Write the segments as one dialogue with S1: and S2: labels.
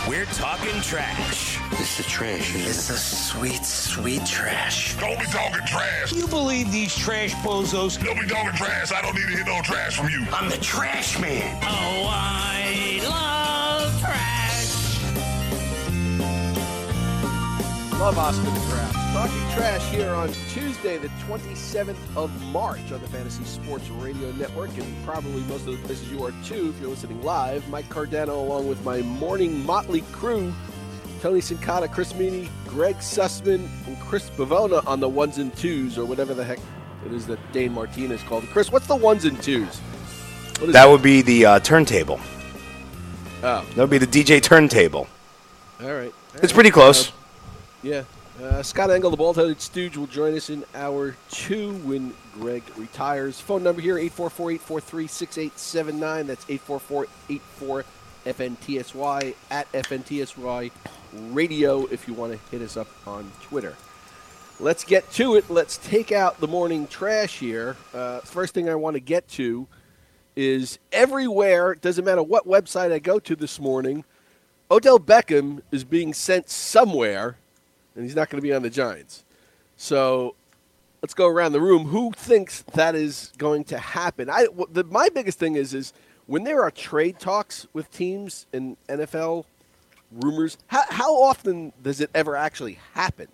S1: We're talking trash.
S2: It's the trash.
S3: It's the sweet, sweet trash.
S4: Don't be talking trash.
S5: You believe these trash bozos?
S4: Don't be talking trash. I don't need to hear no trash from you.
S3: I'm the trash man.
S1: Oh, I love trash.
S6: Love Oscar the Grouch. Talking trash here on Tuesday, the 27th of March on the Fantasy Sports Radio Network, and probably most of the places you are too if you're listening live. Mike Cardano along with my morning motley crew, Tony Sincata, Chris Meany, Greg Sussman, and Chris Bavona on the ones and twos, or whatever the heck it is that Dane Martinez called it. Chris, what's the ones and twos?
S7: That would be the turntable.
S6: Oh.
S7: That would be the DJ turntable.
S6: All right.
S7: It's pretty close.
S6: Yeah. Scott Engel, the bald-headed stooge, will join us in hour 2 when Greg retires. Phone number here, 844-843-6879. That's 844-84-FNTSY, at FNTSY Radio if you want to hit us up on Twitter. Let's get to it. Let's take out the morning trash here. First thing I want to get to is everywhere, doesn't matter what website I go to this morning, Odell Beckham is being sent somewhere, and he's not going to be on the Giants. So let's go around the room. Who thinks that is going to happen? My biggest thing is when there are trade talks with teams in NFL, rumors, how often does it ever actually happen?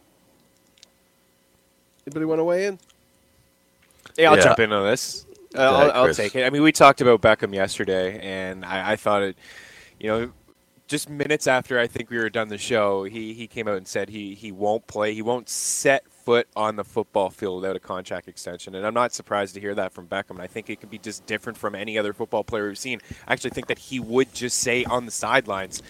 S6: Anybody want to weigh in?
S8: Yeah, I'll jump in on this. I'll
S7: Chris.
S8: take it. I mean, we talked about Beckham yesterday, and I thought it, just minutes after I think we were done the show, he came out and said he won't play. He won't set foot on the football field without a contract extension. And I'm not surprised to hear that from Beckham. And I think it could be just different from any other football player we've seen. I actually think that he would just say on the sidelines,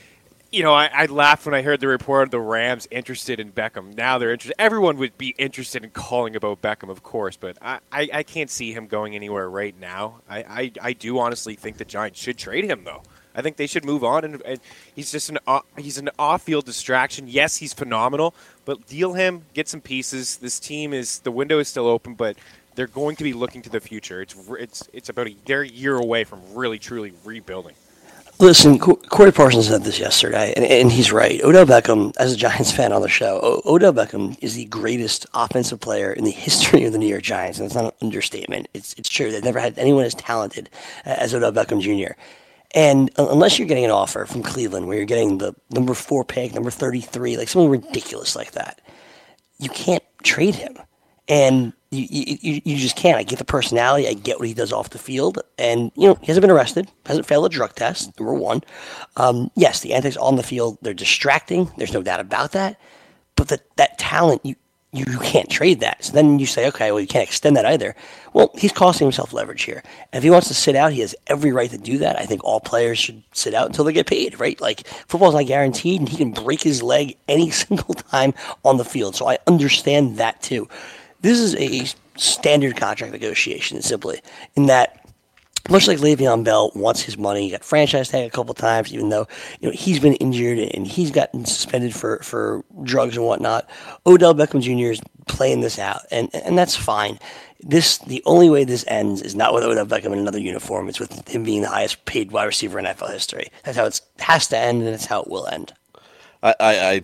S8: I laughed when I heard the report of the Rams interested in Beckham. Now they're interested. Everyone would be interested in calling about Beckham, of course, but I can't see him going anywhere right now. I do honestly think the Giants should trade him, though. I think they should move on, and he's just an off-field distraction. Yes, he's phenomenal, but deal him, get some pieces. This team the window is still open, but they're going to be looking to the future. It's about they're a year away from really truly rebuilding.
S2: Listen, Corey Parsons said this yesterday, and he's right. Odell Beckham, as a Giants fan on the show, Odell Beckham is the greatest offensive player in the history of the New York Giants, and it's not an understatement. It's true. They've never had anyone as talented as Odell Beckham Jr., and unless you're getting an offer from Cleveland where you're getting the number 4 pick, number 33, like something ridiculous like that, you can't trade him. And you just can't. I get the personality. I get what he does off the field. And, he hasn't been arrested. Hasn't failed a drug test, number 1. Yes, the antics on the field, they're distracting. There's no doubt about that. But that talent, you can't trade that. So then you say, okay, well, you can't extend that either. Well, he's costing himself leverage here. And if he wants to sit out, he has every right to do that. I think all players should sit out until they get paid, right? Like, football's not guaranteed, and he can break his leg any single time on the field. So I understand that, too. This is a standard contract negotiation, simply, in that much like Le'Veon Bell wants his money, he got franchise tag a couple times, even though he's been injured and he's gotten suspended for drugs and whatnot. Odell Beckham Jr. is playing this out, and that's fine. The only way this ends is not with Odell Beckham in another uniform. It's with him being the highest paid wide receiver in NFL history. That's how it has to end, and that's how it will end.
S9: I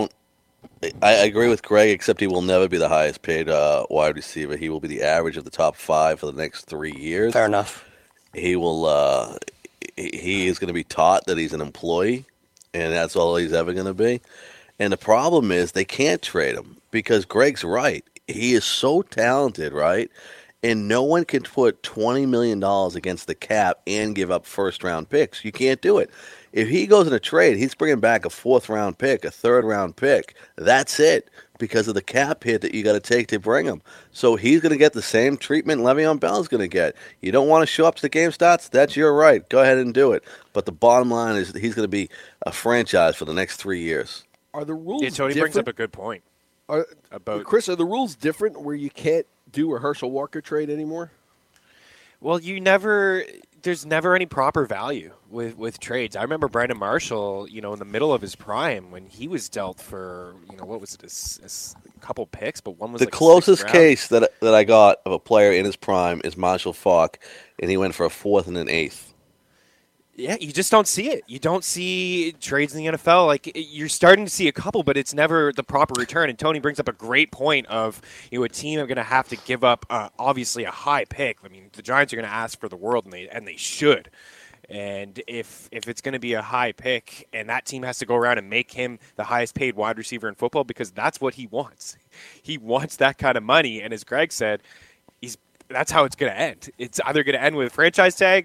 S9: agree with Greg, except he will never be the highest paid wide receiver. He will be the average of the top 5 for the next 3 years.
S2: Fair enough.
S9: He will. He is going to be taught that he's an employee, and that's all he's ever going to be. And the problem is they can't trade him because Greg's right. He is so talented, right? And no one can put $20 million against the cap and give up first-round picks. You can't do it. If he goes in a trade, he's bringing back a 4th-round pick, a 3rd-round pick. That's it because of the cap hit that you got to take to bring him. So he's going to get the same treatment Le'Veon Bell is going to get. You don't want to show up to the game starts? That's your right. Go ahead and do it. But the bottom line is he's going to be a franchise for the next 3 years.
S6: Are the rules
S8: Tony
S6: different?
S8: brings up a good point.
S6: Chris, are the rules different where you can't do a Herschel Walker trade anymore?
S8: Well, there's never any proper value with trades. I remember Brandon Marshall, in the middle of his prime when he was dealt for, what was it, a couple picks, but one was
S9: the
S8: like
S9: closest case that I got of a player in his prime is Marshall Faulk, and he went for a 4th and an 8th.
S8: Yeah, you just don't see it. You don't see trades in the NFL. Like, you're starting to see a couple, but it's never the proper return. And Tony brings up a great point of, a team are going to have to give up, obviously, a high pick. I mean, the Giants are going to ask for the world, and they should. And if it's going to be a high pick and that team has to go around and make him the highest paid wide receiver in football, because that's what he wants. He wants that kind of money. And as Greg said, that's how it's going to end. It's either going to end with franchise tag,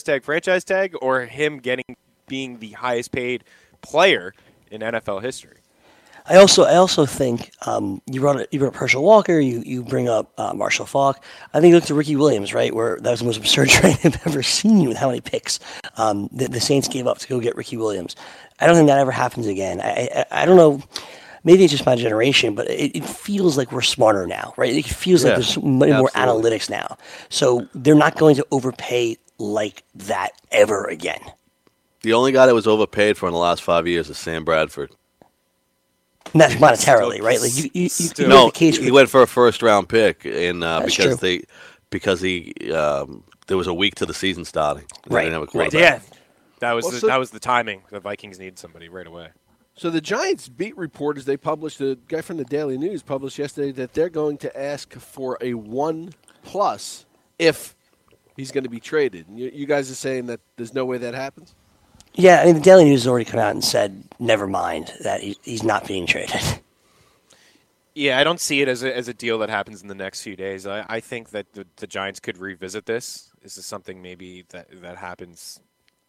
S8: or him being the highest paid player in NFL history.
S2: I also think you brought up Herschel Walker. You bring up Marshall Faulk. I think you look to Ricky Williams, right, where that was the most absurd trade I've ever seen with how many picks the Saints gave up to go get Ricky Williams. I don't think that ever happens again. I don't know. Maybe it's just my generation, but it feels like we're smarter now, right? It feels like there's many more analytics now. So they're not going to overpay like that ever again.
S9: The only guy that was overpaid for in the last 5 years is Sam Bradford.
S2: And that's monetarily, right? Like you
S9: no, he went for a first-round pick, and because there was a week to the season starting.
S2: Right.
S9: They didn't have a quarterback.
S8: Yeah, that was the timing. The Vikings needed somebody right away.
S6: So the Giants beat reporters, the guy from the Daily News published yesterday that they're going to ask for a 1+ if he's going to be traded. And you guys are saying that there's no way that happens?
S2: Yeah, I mean, the Daily News has already come out and said, never mind, that he's not being traded.
S8: Yeah, I don't see it as a deal that happens in the next few days. I think that the Giants could revisit this. This is something maybe that happens,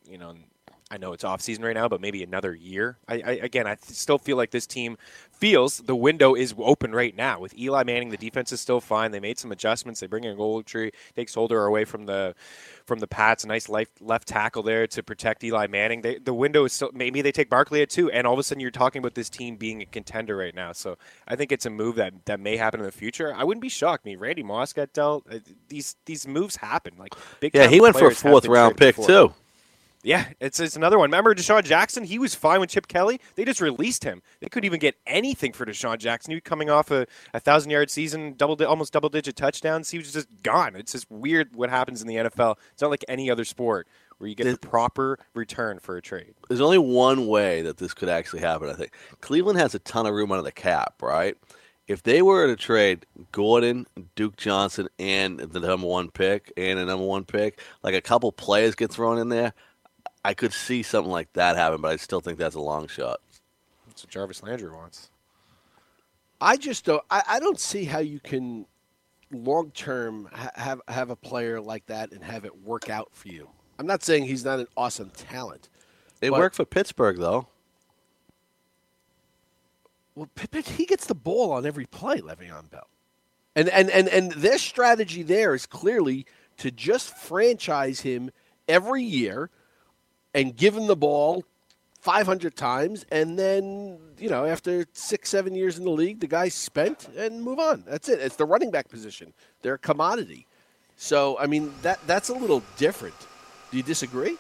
S8: I know it's off season right now, but maybe another year. I still feel like this team feels the window is open right now. With Eli Manning, the defense is still fine. They made some adjustments. They bring in Ogletree, take Solder away from the Pats. A nice left tackle there to protect Eli Manning. The window is still. Maybe they take Barkley at 2, and all of a sudden you're talking about this team being a contender right now. So I think it's a move that may happen in the future. I wouldn't be shocked. I mean, Randy Moss got dealt. These moves happen. Like
S9: he went for a 4th-round pick too.
S8: Yeah, it's another one. Remember Deshaun Jackson? He was fine with Chip Kelly. They just released him. They couldn't even get anything for Deshaun Jackson. He was coming off a 1,000-yard season, almost double-digit touchdowns. He was just gone. It's just weird what happens in the NFL. It's not like any other sport where you get the proper return for a trade.
S9: There's only one way that this could actually happen, I think. Cleveland has a ton of room under the cap, right? If they were to trade Gordon, Duke Johnson, and the number 1 pick, like a couple players get thrown in there, I could see something like that happen, but I still think that's a long shot.
S8: That's what Jarvis Landry wants.
S6: I just don't. I don't see how you can long term have a player like that and have it work out for you. I'm not saying he's not an awesome talent.
S9: It worked for Pittsburgh, though.
S6: Well, he gets the ball on every play, Le'Veon Bell, and their strategy there is clearly to just franchise him every year. And give him the ball 500 times, and then, after 6-7 years in the league, the guy's spent and move on. That's it. It's the running back position. They're a commodity. So, I mean, that's a little different. Do you disagree?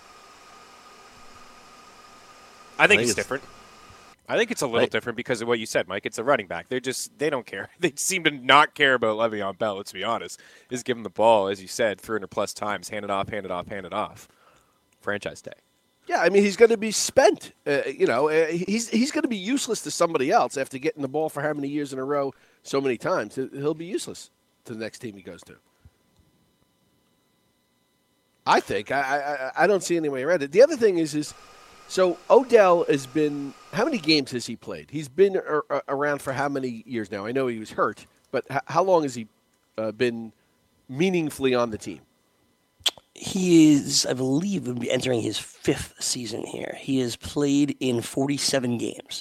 S8: I think it's different. I think it's a little different because of what you said, Mike. It's a running back. They don't care. They seem to not care about Le'Veon Bell, let's be honest. Just give him the ball, as you said, 300-plus times. Hand it off. Franchise tag.
S6: Yeah, I mean, he's going to be spent. He's going to be useless to somebody else after getting the ball for how many years in a row, so many times. He'll be useless to the next team he goes to. I think. I don't see any way around it. The other thing is so Odell has been – how many games has he played? He's been around for how many years now? I know he was hurt, but how long has he been meaningfully on the team?
S2: He is, I believe, would be entering his 5th season here. He has played in 47 games.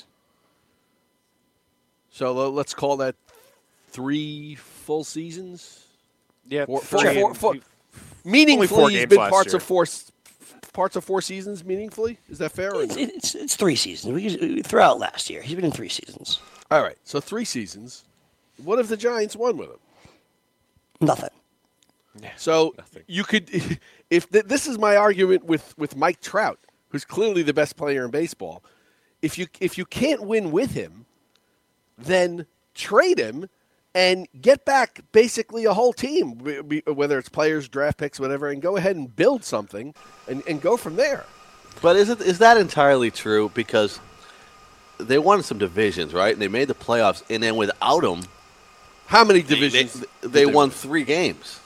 S6: So let's call that 3 full seasons?
S8: Yeah.
S6: Meaningfully, he's been parts of 4 seasons meaningfully? Is that fair?
S2: It's 3 seasons. Throughout last year. He's been in 3 seasons.
S6: All right, so 3 seasons. What if the Giants won with him?
S2: Nothing.
S8: Yeah,
S6: so
S8: nothing.
S6: You could, this is my argument with Mike Trout, who's clearly the best player in baseball. If you can't win with him, then trade him and get back basically a whole team, whether it's players, draft picks, whatever, and go ahead and build something and go from there.
S9: But is that entirely true? Because they won some divisions, right? And they made the playoffs, and then without him,
S6: how many divisions?
S9: They won 3 games.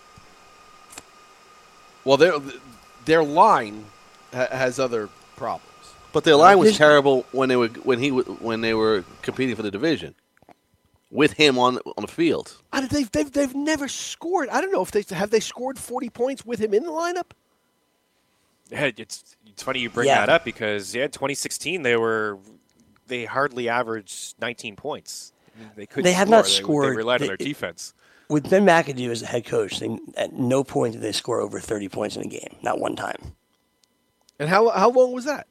S6: Well, their line has other problems.
S9: But their line was terrible when they were competing for the division with him on the field.
S6: They've never scored. I don't know if they scored 40 points with him in the lineup.
S8: Yeah, it's funny you bring that up because 2016 they hardly averaged 19 points. They couldn't.
S2: They have not scored.
S8: They relied on their defense.
S2: With Ben McAdoo as the head coach, at no point did they score over 30 points in a game. Not one time.
S6: And how long was that?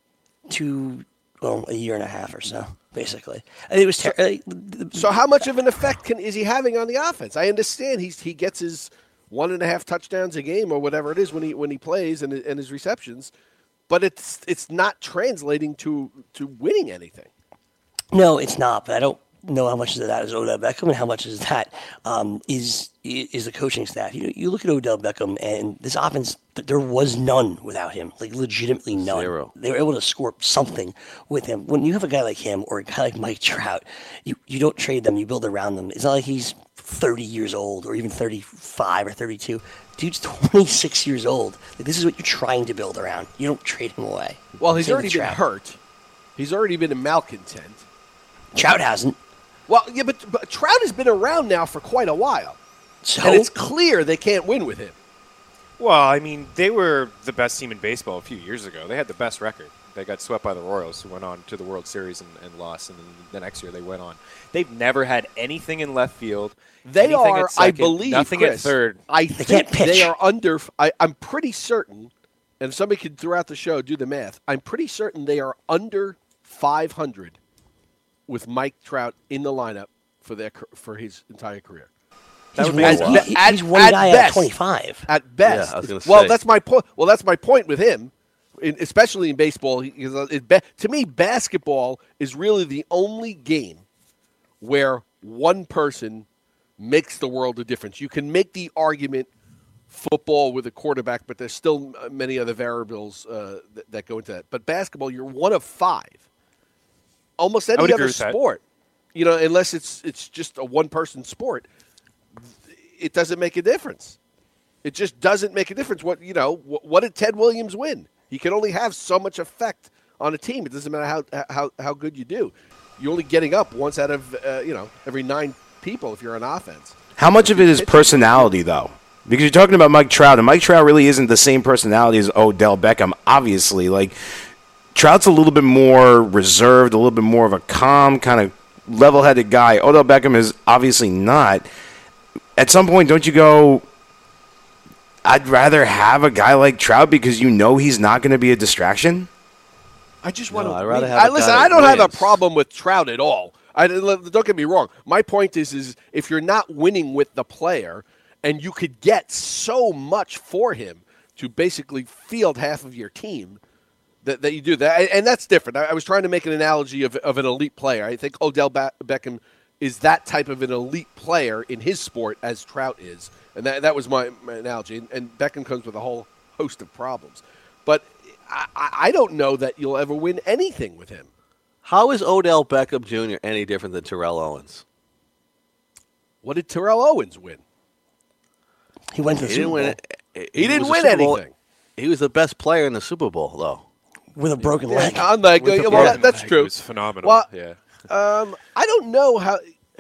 S2: A year and a half or so, basically. And it was
S6: so how much of an effect is he having on the offense? I understand he gets his 1.5 touchdowns a game or whatever it is when he plays and his receptions, but it's not translating to winning anything.
S2: No, it's not. But I don't know how much of that is Odell Beckham and how much is that is the coaching staff. You look at Odell Beckham and this offense, there was none without him, like legitimately none.
S9: 0.
S2: They were able to score something with him. When you have a guy like him or a guy like Mike Trout, you don't trade them, you build around them. It's not like he's 30 years old or even 35 or 32. Dude's 26 years old. Like, this is what you're trying to build around. You don't trade him away.
S6: Well, he's
S2: Same
S6: already
S2: with
S6: been
S2: Trout.
S6: hurt. He's already been a malcontent.
S2: Trout hasn't.
S6: Well, yeah, but Trout has been around now for quite a while.
S2: So?
S6: And it's clear they can't win with him.
S8: Well, I mean, they were the best team in baseball a few years ago. They had the best record. They got swept by the Royals, who went on to the World Series and lost, and then the next year they went on. They've never had anything in left field.
S6: They are,
S8: at second,
S6: I believe,
S8: nothing
S6: Chris,
S8: at third.
S6: I
S2: They
S6: think
S2: can't pitch.
S6: they are under. I'm pretty certain, and somebody could throughout the show do the math. I'm pretty certain they are under 500 with Mike Trout in the lineup for his entire career.
S2: He's
S6: That would
S2: one,
S6: be
S2: he's one guy out of 25.
S6: At best.
S9: Yeah, I was gonna
S6: well,
S9: say.
S6: that's my point. Well, that's my point with him, especially in baseball. To me, basketball is really the only game where one person makes the world of difference. You can make the argument football with a quarterback, but there's still many other variables that go into that. But basketball, you're one of 5. Almost any other sport, unless it's just a one-person sport, it doesn't make a difference. It just doesn't make a difference. What did Ted Williams win? He can only have so much effect on a team. It doesn't matter how good you do. You're only getting up once out of every 9 people if you're on offense.
S7: How much of it is personality, though? Because you're talking about Mike Trout, and Mike Trout really isn't the same personality as Odell Beckham, obviously. Like, Trout's a little bit more reserved, a little bit more of a calm, kind of level-headed guy. Odell Beckham is obviously not. At some point, don't you go, I'd rather have a guy like Trout because he's not going to be a distraction?
S6: I just want to.
S9: I'd rather have a
S6: listen,
S9: guy
S6: I don't
S9: that
S6: have a
S9: wins.
S6: problem with Trout at all. Don't get me wrong. My point is if you're not winning with the player and you could get so much for him to basically field half of your team, that you do that, and that's different. I was trying to make an analogy of an elite player. I think Odell Beckham is that type of an elite player in his sport as Trout is, and that was my analogy. And Beckham comes with a whole host of problems, but I don't know that you'll ever win anything with him.
S9: How is Odell Beckham Jr. any different than Terrell Owens?
S6: What did Terrell Owens win?
S2: He went to the
S9: He
S2: Super
S9: didn't
S2: Bowl
S9: win it.
S6: He didn't
S9: was a
S6: win
S9: Super Bowl-
S6: anything.
S9: He was the best player in the Super Bowl, though.
S2: with a broken leg.
S6: I'm like,
S8: With the
S6: well,
S8: broken
S6: that's
S8: leg,
S6: true.
S8: It was phenomenal.
S6: Well,
S8: yeah.
S6: I don't know how.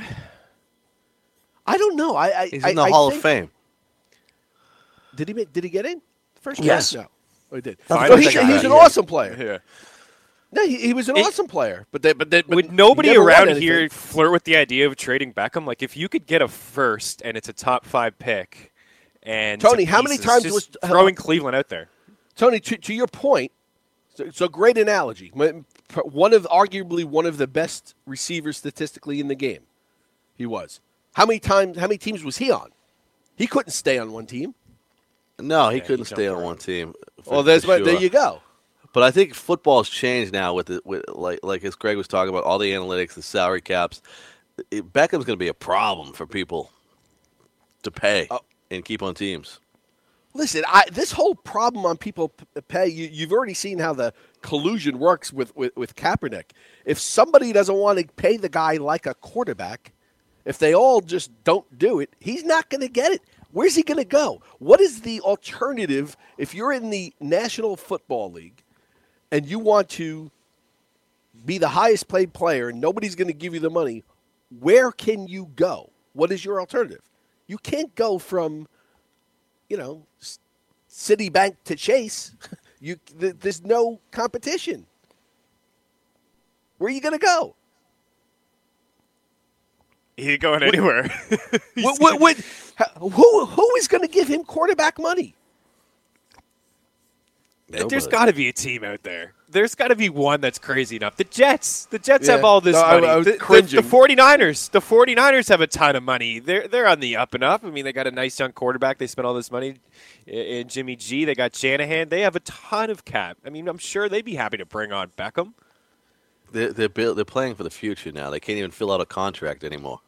S6: I don't know.
S9: He's in the Hall of Fame.
S6: Did he get in first?
S2: Yes.
S6: No. Oh, he did.
S2: I
S6: So
S2: don't
S6: he's
S2: think I
S6: an
S2: did.
S6: awesome player.
S8: Yeah.
S6: No, he was an awesome player. But
S8: Would nobody
S6: he never won
S8: around
S6: anything.
S8: here flirt with the idea of trading Beckham? Like, if you could get a first and it's a top 5 pick, and
S6: Tony,
S8: some
S6: how many
S8: pieces,
S6: times
S8: just
S6: was-
S8: throwing Cleveland out there?
S6: Tony, to your point, so great analogy. Arguably one of the best receivers statistically in the game. He was. How many teams was he on? He couldn't stay on one team.
S9: No, he
S8: he
S9: couldn't
S8: jumped
S9: stay on
S8: around.
S9: one team.
S6: Well,
S9: there
S6: there you go.
S9: But I think football's changed now with like as Greg was talking about all the analytics, the salary caps. Beckham's going to be a problem for people to pay and keep on teams.
S6: Listen, this whole problem on people pay, you've already seen how the collusion works with Kaepernick. If somebody doesn't want to pay the guy like a quarterback, if they all just don't do it, he's not going to get it. Where's he going to go? What is the alternative if you're in the National Football League and you want to be the highest paid player and nobody's going to give you the money? Where can you go? What is your alternative? You can't go from, Citibank to Chase. There's no competition. Where are you going to go?
S8: He ain't going anywhere.
S6: Who is going to give him quarterback money?
S8: There's got to be a team out there. There's got to be one that's crazy enough. The Jets have all this money.
S6: I was
S8: the 49ers have a ton of money. They're on the up and up. I mean, they got a nice young quarterback. They spent all this money in Jimmy G. They got Shanahan. They have a ton of cap. I mean, I'm sure they'd be happy to bring on Beckham.
S9: They're playing for the future now. They can't even fill out a contract anymore.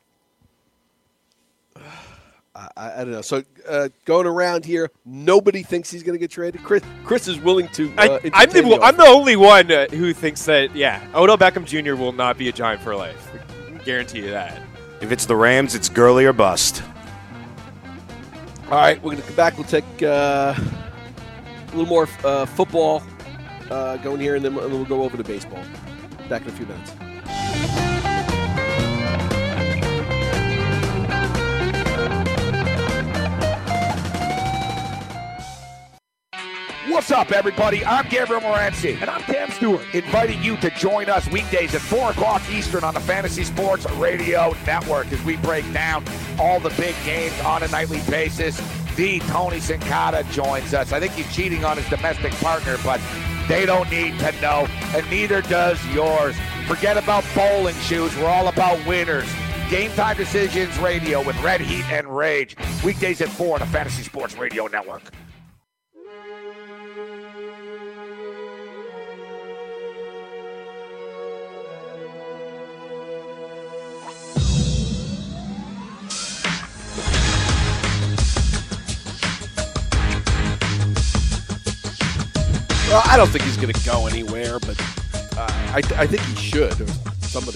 S6: I don't know. So going around here, nobody thinks he's going to get traded. Chris is willing to.
S8: I'm the only one who thinks that. Odell Beckham Jr. will not be a Giant for life. I guarantee you that.
S7: If it's the Rams, it's Gurley or bust.
S6: All right, we're going to come back. We'll take a little more football going here, and then we'll go over to baseball. Back in a few minutes.
S5: What's up, everybody? I'm Gabriel Morency. And I'm Cam Stewart. Inviting you to join us weekdays at 4 o'clock Eastern on the Fantasy Sports Radio Network as we break down all the big games on a nightly basis. The Tony Sincata joins us. I think he's cheating on his domestic partner, but they don't need to know, and neither does yours. Forget about bowling shoes. We're all about winners. Game Time Decisions Radio with Red Heat and Rage. Weekdays at 4 on the Fantasy Sports Radio Network.
S6: Well, I don't think he's going to go anywhere, but I think he should. Or somebody.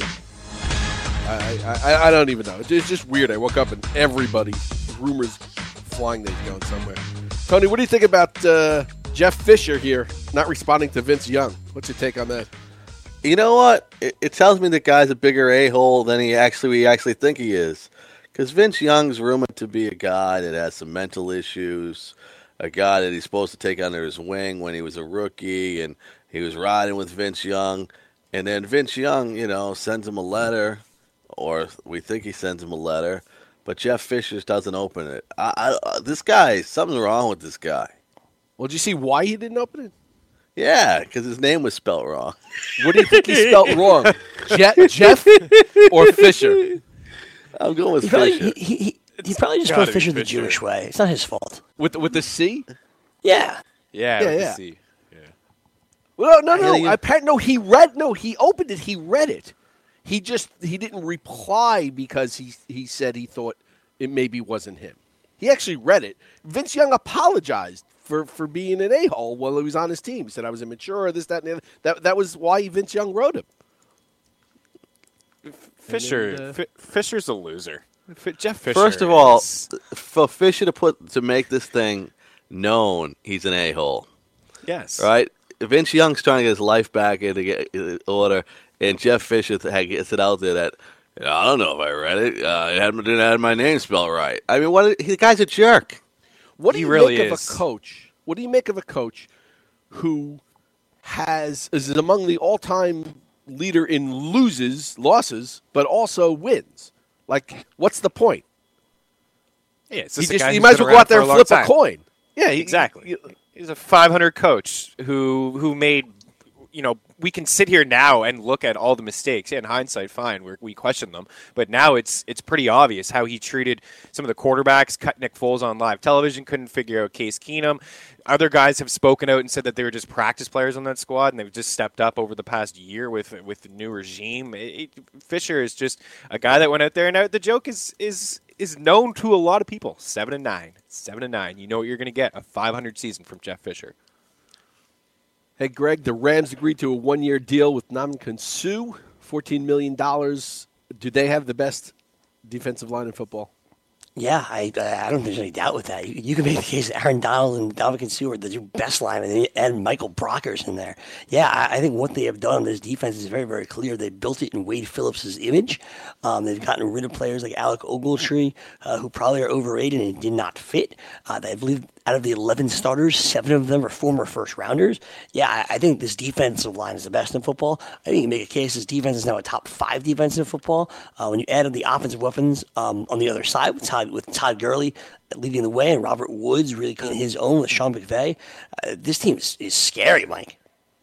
S6: I don't even know. It's just weird. I woke up and rumors flying that he's going somewhere. Tony, what do you think about Jeff Fisher here not responding to Vince Young? What's your take on that?
S9: You know what? It tells me the guy's a bigger a-hole than we actually think he is. Because Vince Young's rumored to be a guy that has some mental issues, a guy that he's supposed to take under his wing when he was a rookie, and he was riding with Vince Young. And then Vince Young, sends him a letter, or we think he sends him a letter, but Jeff Fisher doesn't open it. This guy, something's wrong with this guy.
S6: Well, did you see why he didn't open it?
S9: Yeah, because his name was spelled wrong.
S6: What do you think he spelled wrong? Jeff or Fisher?
S9: I'm going with Fisher.
S2: He probably just spelled Fisher the Jewish way. It's not his fault.
S6: With the C?
S2: Yeah.
S8: Yeah. With the C. Yeah.
S6: Well, no. He opened it. He read it. He didn't reply because he said he thought it maybe wasn't him. He actually read it. Vince Young apologized for being an a-hole while he was on his team. He said I was immature, this, that, and the other. That was why Vince Young wrote him.
S8: Fisher's a loser. Jeff Fisher.
S9: First of all, for Fisher to make this thing known, he's an a-hole.
S8: Yes.
S9: Right? Vince Young's trying to get his life back in order, and Jeff Fisher gets it out there that, I don't know if I read it. It didn't have my name spelled right. I mean, the guy's a jerk.
S6: What do you make of a coach? What do you make of a coach who is among the all-time leader in losses, but also wins? Like, what's the point?
S8: Yeah,
S6: he might as well go out there and flip a coin.
S8: Yeah, exactly. He's a 500 coach who made, we can sit here now and look at all the mistakes. Yeah, in hindsight, fine, we question them. But now it's pretty obvious how he treated some of the quarterbacks, cut Nick Foles on live television, couldn't figure out Case Keenum. Other guys have spoken out and said that they were just practice players on that squad, and they've just stepped up over the past year with the new regime. Fisher is just a guy that went out there, and the joke is is known to a lot of people. 7-9. 7-9. You know what you're going to get, a 500 season from Jeff Fisher.
S6: Hey, Greg, the Rams agreed to a one-year deal with Ndamukong Suh, $14 million. Do they have the best defensive line in football?
S2: Yeah, I don't think there's any doubt with that. You can make the case that Aaron Donald and Ndamukong Suh are the two best linemen, and Michael Brockers in there. Yeah, I think what they have done on this defense is very, very clear. They built it in Wade Phillips' image. They've gotten rid of players like Alec Ogletree, who probably are overrated and did not fit. I believe out of the 11 starters, 7 of them are former first-rounders. Yeah, I think this defensive line is the best in football. I think you can make a case this defense is now a top 5 defense in football. When you add in the offensive weapons on the other side with Todd Gurley leading the way and Robert Woods really coming his own with Sean McVay, this team is scary, Mike.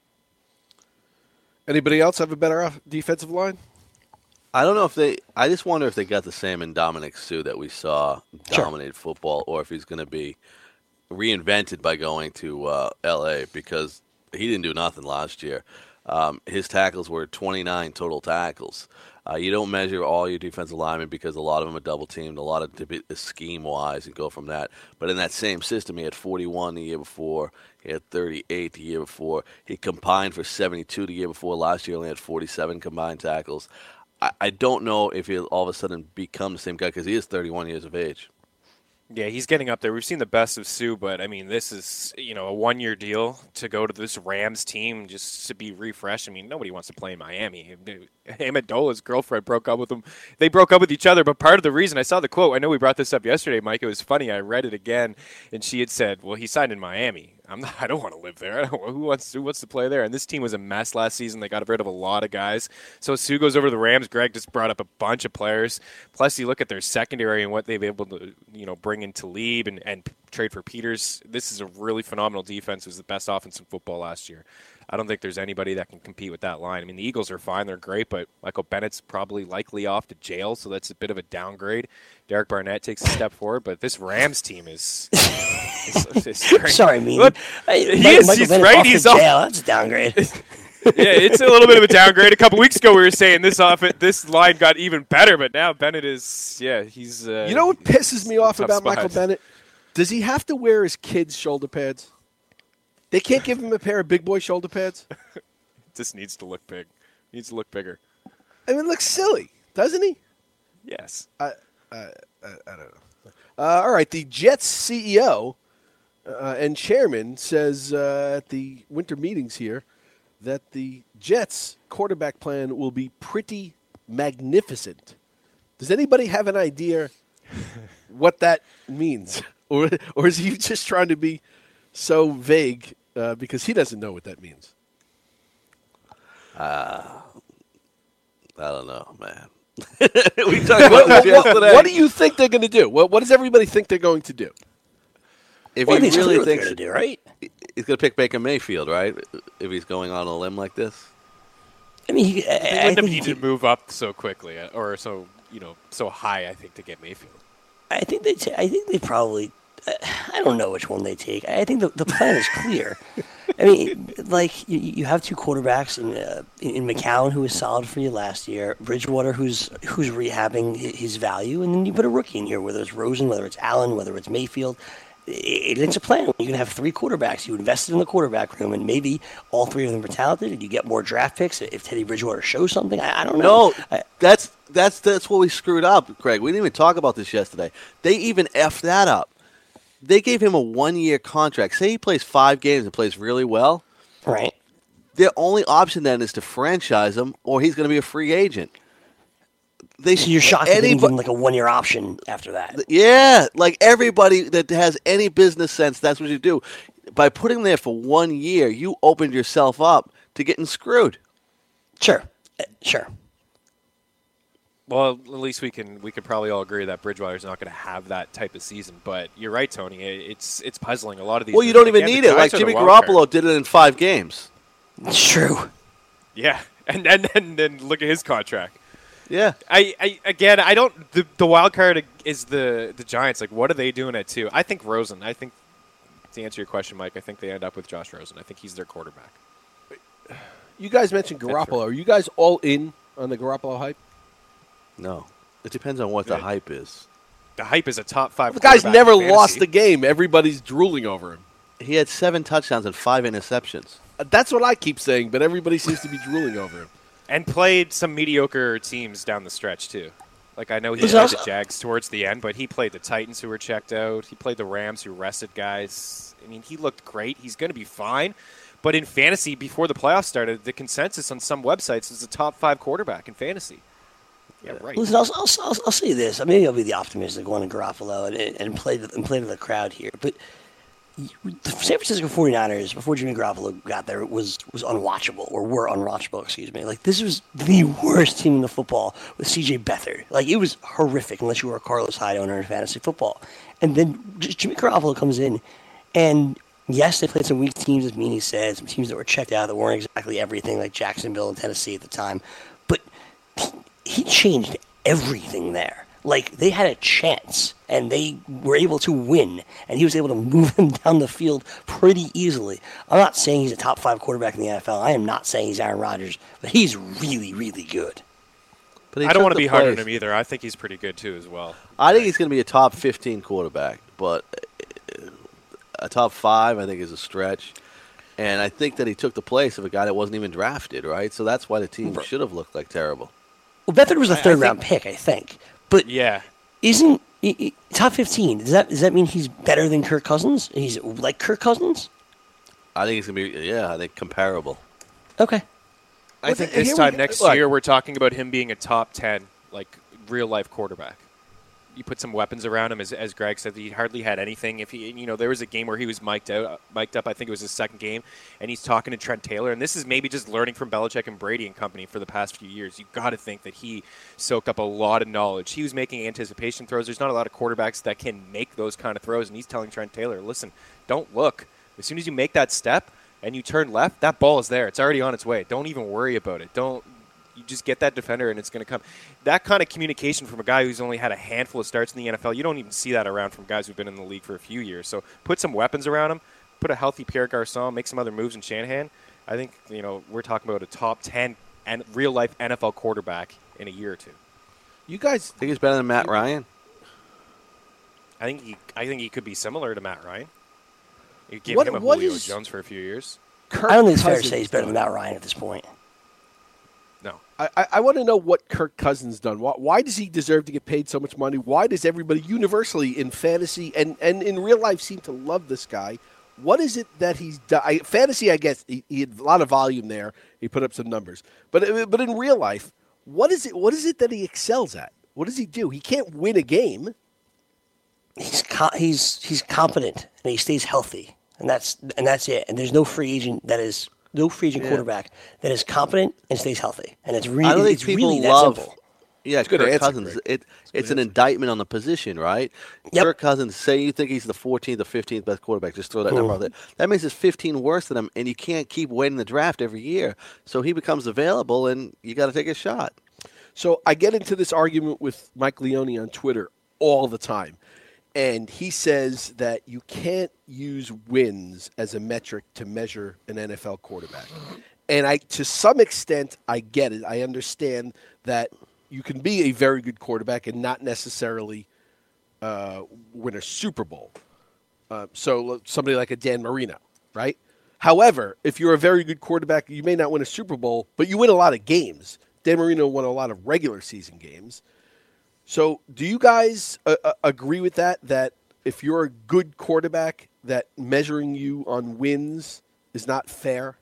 S6: Anybody else have a better defensive line?
S9: I don't know if they. I just wonder if they got the same in Ndamukong Suh that we saw dominate football, or if he's going to be reinvented by going to L.A. because he didn't do nothing last year. His tackles were 29 total tackles. You don't measure all your defensive linemen because a lot of them are double teamed, a lot of scheme wise, and go from that. But in that same system, he had 41 the year before. He had 38 the year before. He combined for 72 the year before. Last year, only had 47 combined tackles. I don't know if he'll all of a sudden become the same guy because he is 31 years of age.
S8: Yeah, he's getting up there. We've seen the best of Suh, but, I mean, this is, a one-year deal to go to this Rams team just to be refreshed. I mean, nobody wants to play in Miami. Amendola's girlfriend broke up with him. They broke up with each other, but part of the reason, I saw the quote, I know we brought this up yesterday, Mike. It was funny. I read it again, and she had said, well, he signed in Miami. I don't want to live there. Who wants to play there? And this team was a mess last season. They got rid of a lot of guys. So Suh goes over to the Rams. Greg just brought up a bunch of players. Plus, you look at their secondary and what they've been able to, bring in Talib and trade for Peters. This is a really phenomenal defense. It was the best offense in football last year. I don't think there's anybody that can compete with that line. I mean, the Eagles are fine. They're great, but Michael Bennett's probably likely off to jail, so that's a bit of a downgrade. Derek Barnett takes a step forward, but this Rams team is
S2: Sorry, mean.
S8: He's right. He's off
S2: jail. That's a downgrade.
S8: Yeah, it's a little bit of a downgrade. A couple weeks ago, we were saying this line got even better, but now Bennett is, he's.
S6: You know what pisses me off about Michael Bennett? Does he have to wear his kids' shoulder pads? They can't give him a pair of big boy shoulder pads?
S8: Just needs to look big. Needs to look bigger.
S6: I mean, it looks silly, doesn't he?
S8: Yes.
S6: I don't know. All right, the Jets CEO and chairman says at the winter meetings here that the Jets quarterback plan will be pretty magnificent. Does anybody have an idea what that means? Or is he just trying to be so vague because he doesn't know what that means?
S9: I don't know, man. We talked about this yesterday.
S6: What do you think they're going to do? What does everybody think they're going to do?
S9: If he really thinks
S2: to do, right?
S9: He's going to pick Baker Mayfield, right? If he's going on a limb like this.
S2: I mean,
S8: he wouldn't have needed to move up so quickly or so high. I think to get Mayfield.
S2: I think they probably. I don't know which one they take. I think the plan is clear. I mean, like you have two quarterbacks in McCown, who was solid for you last year, Bridgewater, who's rehabbing his value, and then you put a rookie in here, whether it's Rosen, whether it's Allen, whether it's Mayfield. It's a plan. You can have 3 quarterbacks. You invested in the quarterback room, and maybe all 3 of them are talented, and you get more draft picks if Teddy Bridgewater shows something. I don't know.
S9: No, that's what we screwed up, Craig. We didn't even talk about this yesterday. They even effed that up. They gave him a 1-year contract. Say he plays 5 games and plays really well.
S2: Right.
S9: Their only option then is to franchise him, or he's going to be a free agent.
S2: So you're shocked they didn't give him like a 1-year option after that.
S9: Yeah, like everybody that has any business sense, that's what you do. By putting him there for 1 year, you opened yourself up to getting screwed.
S2: Sure.
S8: Well, at least we could probably all agree that Bridgewater's not going to have that type of season. But you're right, Tony. It's puzzling. A lot of these.
S9: Well, you don't even need it. Like Jimmy Garoppolo did it in 5 games.
S2: It's true.
S8: Yeah, and then look at his contract.
S9: Yeah.
S8: I don't. The wild card is the Giants. Like, what are they doing at 2? I think Rosen. I think to answer your question, Mike, I think they end up with Josh Rosen. I think he's their quarterback.
S6: You guys mentioned Garoppolo. Are you guys all in on the Garoppolo hype?
S9: No. It depends on what the hype is.
S8: the hype is a top 5
S6: The guy's
S8: quarterback
S6: never
S8: in fantasy.
S6: lost a game. Everybody's drooling over him.
S9: He had 7 touchdowns and 5 interceptions.
S6: That's what I keep saying, but everybody seems to be drooling over him.
S8: And played some mediocre teams down the stretch, too. Like, I know he
S2: There's
S8: played
S2: also-
S8: the Jags towards the end, but he played the Titans who were checked out. He played the Rams who rested guys. I mean, he looked great. He's going to be fine. But in fantasy, before the playoffs started, the consensus on some websites is a top 5 quarterback in fantasy. Yeah, right.
S2: Listen, I'll say this. Maybe I'll be the optimistic one in Garoppolo and play to the crowd here. But the San Francisco 49ers, before Jimmy Garoppolo got there, was unwatchable, or were unwatchable, excuse me. Like, this was the worst team in the football with C.J. Beathard. Like, it was horrific unless you were a Carlos Hyde owner in fantasy football. And then just Jimmy Garoppolo comes in, and yes, they played some weak teams, as Meany said, some teams that were checked out that weren't exactly everything, like Jacksonville and Tennessee at the time. But he changed everything there. Like, they had a chance, and they were able to win, and he was able to move them down the field pretty easily. I'm not saying he's a top 5 quarterback in the NFL. I am not saying he's Aaron Rodgers, but he's really, really good.
S9: But
S8: I don't want to be hard on him either. I think he's pretty good, too, as well.
S9: I think he's going to be a top 15 quarterback, but a top 5, I think, is a stretch. And I think that he took the place of a guy that wasn't even drafted, right? So that's why the team should have looked like terrible.
S2: Well, Beathard was a third-round pick, I think. But
S8: yeah,
S2: isn't top 15? Does that mean he's better than Kirk Cousins? He's like Kirk Cousins?
S9: I think it's going to be, I think comparable.
S2: Okay.
S8: I think this time next year we're talking about him being a top 10, like, real-life quarterback. You put some weapons around him, as Greg said. He hardly had anything. If he, there was a game where he was mic'd up. I think it was his second game, and he's talking to Trent Taylor. And this is maybe just learning from Belichick and Brady and company for the past few years. You've got to think that he soaked up a lot of knowledge. He was making anticipation throws. There's not a lot of quarterbacks that can make those kind of throws, and he's telling Trent Taylor, "Listen, don't look. As soon as you make that step and you turn left, that ball is there. It's already on its way. Don't even worry about it. You just get that defender, and it's going to come." That kind of communication from a guy who's only had a handful of starts in the NFL, you don't even see that around from guys who've been in the league for a few years. So put some weapons around him, put a healthy Pierre Garçon, make some other moves in Shanahan. I think, we're talking about a top 10 and real-life NFL quarterback in a year or two.
S6: You guys
S9: think he's better than Matt Ryan?
S8: I think he could be similar to Matt Ryan. You give him a Julio Jones for a few years.
S2: I don't think it's fair to say he's better than Matt Ryan at this point.
S8: No.
S6: I want to know what Kirk Cousins done. Why does he deserve to get paid so much money? Why does everybody universally in fantasy and in real life seem to love this guy? What is it that he's done? Fantasy, I guess, he had a lot of volume there. He put up some numbers. But in real life, what is it that he excels at? What does he do? He can't win a game.
S2: He's competent, and he stays healthy. And that's it. And there's no free agent quarterback that is competent and stays healthy. And it's really,
S9: I don't think
S2: it's
S9: people
S2: really that
S9: love.
S2: simple.
S9: Yeah,
S6: Good
S9: Kirk
S6: answer,
S9: Cousins.
S6: Greg.
S9: It's an indictment on the position, right?
S2: Yep.
S9: Kirk Cousins, say you think he's the 14th or 15th best quarterback, just throw that number out there. That means it's 15 worse than him, and you can't keep winning the draft every year. So he becomes available, and you got to take a shot.
S6: So I get into this argument with Mike Leone on Twitter all the time. And he says that you can't use wins as a metric to measure an NFL quarterback. And to some extent, I get it. I understand that you can be a very good quarterback and not necessarily win a Super Bowl. So somebody like a Dan Marino, right? However, if you're a very good quarterback, you may not win a Super Bowl, but you win a lot of games. Dan Marino won a lot of regular season games. So do you guys agree with that, that if you're a good quarterback, that measuring you on wins is not fair?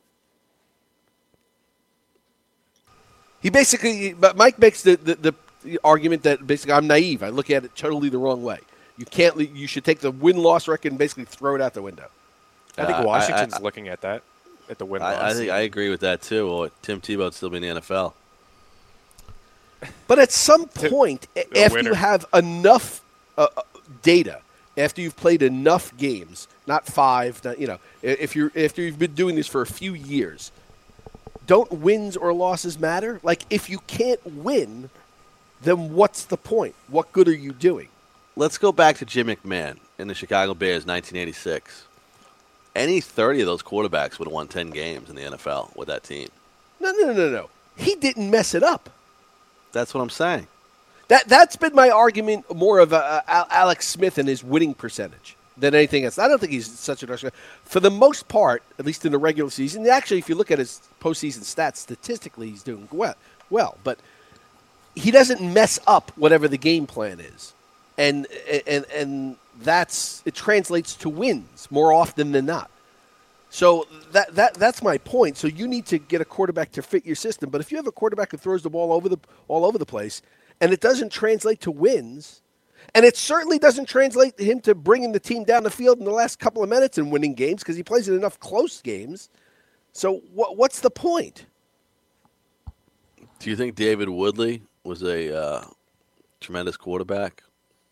S6: But Mike makes the argument that basically I'm naive. I look at it totally the wrong way. You should take the win-loss record and basically throw it out the window.
S8: I think Washington's looking at that, at the win-loss.
S9: I agree with that, too. Or Tim Tebow'd still be in the NFL.
S6: But at some point, after you have enough data, after you've played enough games, not 5, after you've been doing this for a few years, don't wins or losses matter? Like, if you can't win, then what's the point? What good are you doing?
S9: Let's go back to Jim McMahon in the Chicago Bears, 1986. Any 30 of those quarterbacks would have won 10 games in the NFL with that team.
S6: No. He didn't mess it up.
S9: That's what I'm saying.
S6: That's been my argument more of Alex Smith and his winning percentage than anything else. I don't think he's such a for the most part, at least in the regular season. Actually, if you look at his postseason stats, statistically, he's doing well. But he doesn't mess up whatever the game plan is, and it translates to wins more often than not. So that's my point. So you need to get a quarterback to fit your system. But if you have a quarterback who throws the ball all over the place, and it doesn't translate to wins, and it certainly doesn't translate to him to bringing the team down the field in the last couple of minutes and winning games because he plays in enough close games. So what's the point?
S9: Do you think David Woodley was a tremendous quarterback?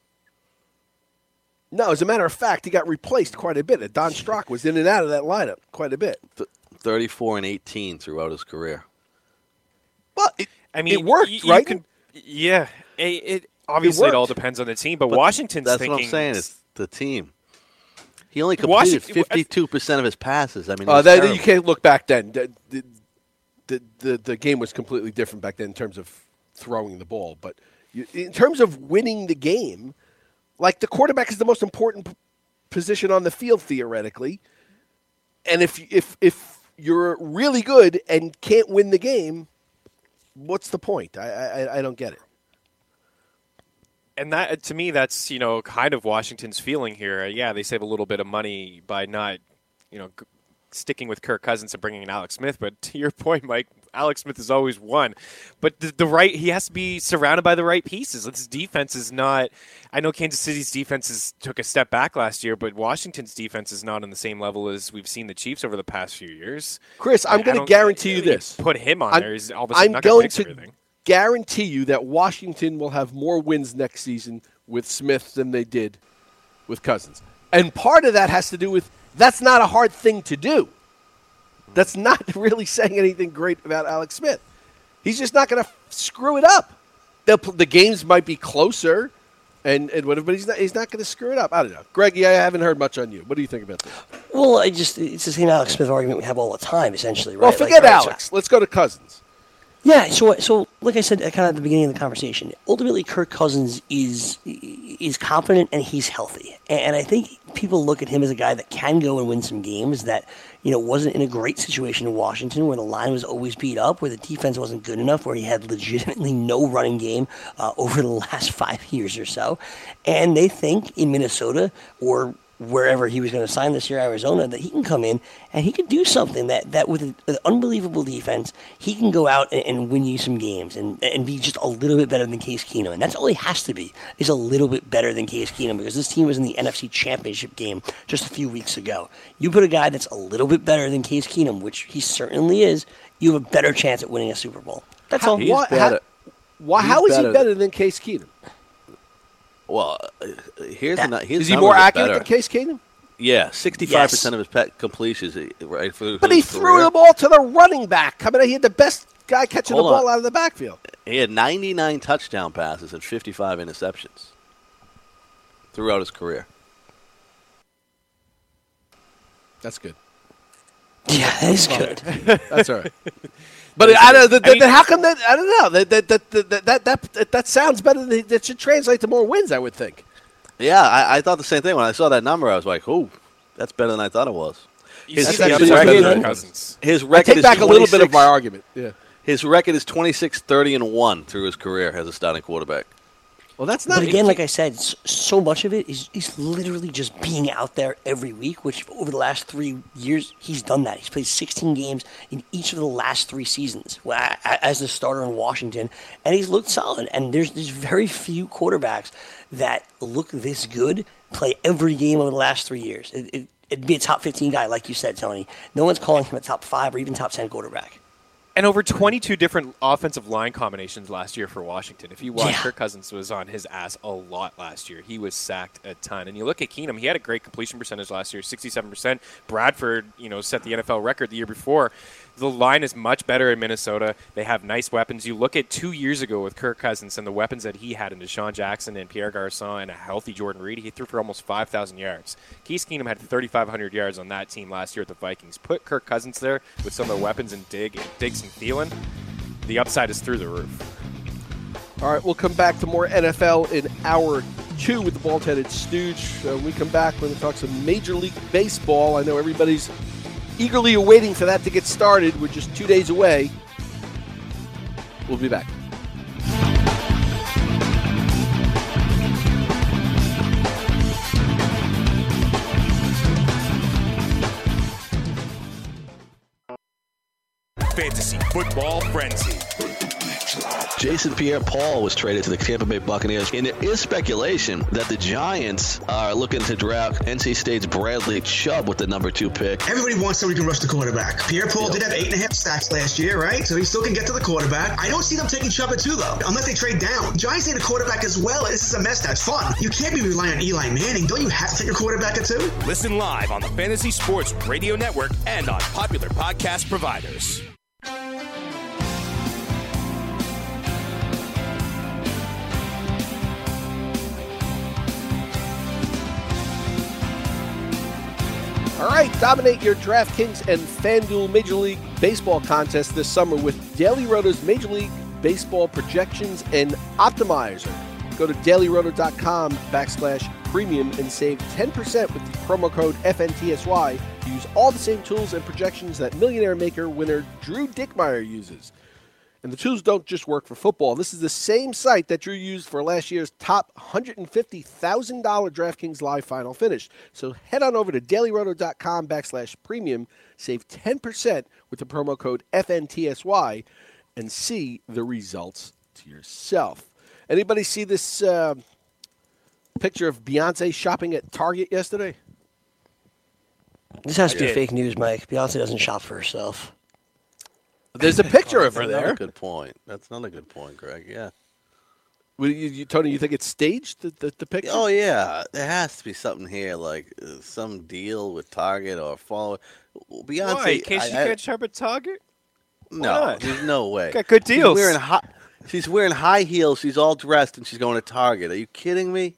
S6: No, as a matter of fact, he got replaced quite a bit. Don Strock was in and out of that lineup quite a bit.
S9: 34 and 18 throughout his career.
S6: Well, it worked, right?
S8: It obviously it all depends on the team, but Washington's
S9: that's
S8: thinking.
S9: That's what I'm saying. It's the team. He only completed 52% of his passes. I mean,
S6: you can't look back then. The game was completely different back then in terms of throwing the ball. But in terms of winning the game, like the quarterback is the most important position on the field theoretically. And if you're really good and can't win the game, what's the point? I don't get it.
S8: And that, to me, that's, kind of Washington's feeling here. Yeah, they save a little bit of money by not, sticking with Kirk Cousins and bringing in Alex Smith. But to your point, Mike, Alex Smith has always won. But he has to be surrounded by the right pieces. His defense is not. I know Kansas City's defense took a step back last year, but Washington's defense is not on the same level as we've seen the Chiefs over the past few years.
S6: Chris, I'm going to guarantee you this.
S8: Put him on there. He's all of a sudden not going to fix everything.
S6: Guarantee you that Washington will have more wins next season with Smith than they did with Cousins. And part of that has to do with that's not a hard thing to do. That's not really saying anything great about Alex Smith. He's just not going to screw it up. The games might be closer and whatever, but he's not going to screw it up. I don't know. Greggy, I haven't heard much on you. What do you think about this?
S2: Well, it's the same Alex Smith argument we have all the time, essentially, right?
S6: Well, forget Alex. Let's go to Cousins.
S2: Yeah, so like I said kind of at the beginning of the conversation, ultimately Kirk Cousins is confident and he's healthy. And I think people look at him as a guy that can go and win some games that, wasn't in a great situation in Washington where the line was always beat up, where the defense wasn't good enough, where he had legitimately no running game over the last 5 years or so. And they think in Minnesota or wherever he was going to sign this year, Arizona, that he can come in and he can do something that with an unbelievable defense, he can go out and win you some games and be just a little bit better than Case Keenum. And that's all he has to be, is a little bit better than Case Keenum, because this team was in the NFC Championship game just a few weeks ago. You put a guy that's a little bit better than Case Keenum, which he certainly is, you have a better chance at winning a Super Bowl. That's all.
S6: How is he better than Case Keenum?
S9: Well,
S6: is he more accurate than Case Keenum?
S9: Yeah, 65% of his completions. Right,
S6: but he threw the ball to the running back. I mean, he had the best guy catching the ball out of the backfield.
S9: He had 99 touchdown passes and 55 interceptions throughout his career.
S6: That's good.
S2: Yeah, that is good.
S6: That's all right. But how come that? I don't know. That sounds better. That should translate to more wins, I would think.
S9: Yeah, I thought the same thing when I saw that number. I was like, "Oh, that's better than I thought it was."
S8: His
S6: record. I take back a little bit of my argument. Yeah,
S9: his record is 26-30-1 through his career as a starting quarterback.
S6: Well, that's not.
S2: But again, like I said, so much of it is literally just being out there every week, which over the last 3 years, he's done that. He's played 16 games in each of the last 3 seasons as a starter in Washington, and he's looked solid. And there's very few quarterbacks that look this good, play every game over the last 3 years. It'd be a top 15 guy, like you said, Tony. No one's calling him a top 5 or even top 10 quarterback.
S8: And over 22 different offensive line combinations last year for Washington. If you watch, Kirk Cousins was on his ass a lot last year. He was sacked a ton. And you look at Keenum, he had a great completion percentage last year, 67%. Bradford, set the NFL record the year before. The line is much better in Minnesota. They have nice weapons. You look at 2 years ago with Kirk Cousins and the weapons that he had in Deshaun Jackson and Pierre Garçon and a healthy Jordan Reed. He threw for almost 5,000 yards. Case Keenum had 3,500 yards on that team last year with the Vikings. Put Kirk Cousins there with some of the weapons and Diggs and Thielen. The upside is through the roof.
S6: All right, we'll come back to more NFL in hour 2 with the bald-headed stooge. When we come back, we're going to talk some Major League Baseball. I know everybody's eagerly awaiting for that to get started. We're just 2 days away. We'll be back.
S1: Fantasy Football Frenzy.
S10: Jason Pierre-Paul was traded to the Tampa Bay Buccaneers, and there is speculation that the Giants are looking to draft NC State's Bradley Chubb with the number 2 pick.
S11: Everybody wants somebody who can rush the quarterback. Pierre-Paul did have 8.5 sacks last year, right? So he still can get to the quarterback. I don't see them taking Chubb at 2, though, unless they trade down. Giants need a quarterback as well. This is a mess that's fun. You can't be relying on Eli Manning. Don't you have to take a quarterback at 2?
S1: Listen live on the Fantasy Sports Radio Network and on popular podcast providers.
S6: All right, dominate your DraftKings and FanDuel Major League Baseball contest this summer with Daily Roto's Major League Baseball projections and optimizer. Go to dailyroto.com/premium and save 10% with the promo code FNTSY to use all the same tools and projections that Millionaire Maker winner Drew Dickmeyer uses. And the tools don't just work for football. This is the same site that Drew used for last year's top $150,000 DraftKings Live final finish. So head on over to dailyroto.com/premium, save 10% with the promo code FNTSY, and see the results to yourself. Anybody see this picture of Beyonce shopping at Target yesterday?
S2: This has to be fake news, Mike. Beyonce doesn't shop for herself.
S6: There's a picture of her
S9: That's
S6: there.
S9: another good point. That's another good point, Greg. Yeah.
S6: Well, Tony, you think it's staged, the picture?
S9: Oh, yeah. There has to be something here, like some deal with Target or follow. Beyonce.
S8: Why? In case she can't shop at Target?
S9: No, there's no way.
S8: Got good deals.
S9: She's wearing high heels. She's all dressed, and she's going to Target. Are you kidding me?